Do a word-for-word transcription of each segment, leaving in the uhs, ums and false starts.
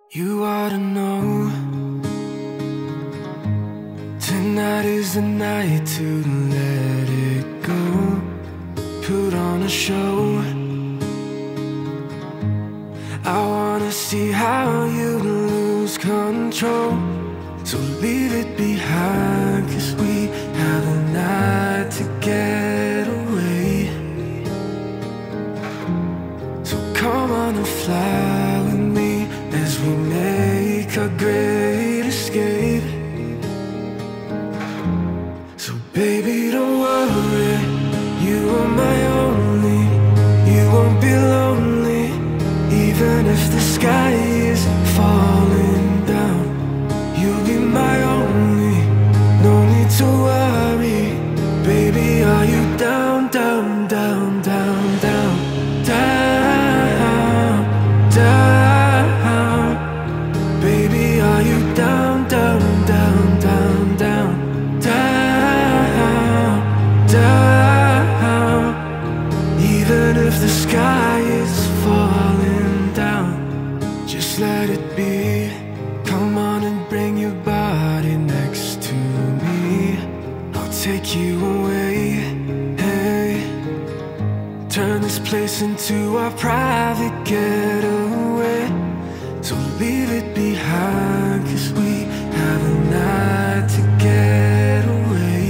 You ought to know, tonight is the night to let it go. Put on a show. I wanna see how you lose control. So leave it behind, 'cause we have a night to get away. So come on and fly with me as we make our great escape. So baby, don't worry, you are my only. You won't be lonely, even if the sky is falling down. You'll be my only, no need to worry. Baby, are you down, down, down, down, down, down, down? Baby, are you down, down, down, down, down, down, down? Even if the sky is falling down, just let it be. Come on and bring your body next to me. I'll take you away, hey. Turn this place into our private getaway. So leave it behind, 'cause we have a night to get away.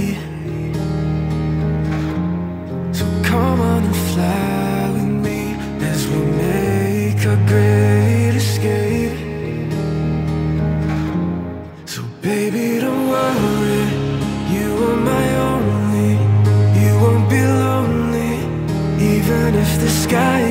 So come on and fly with me as we make our great escape. So baby, don't worry, you are my only. You won't be lonely, even if the sky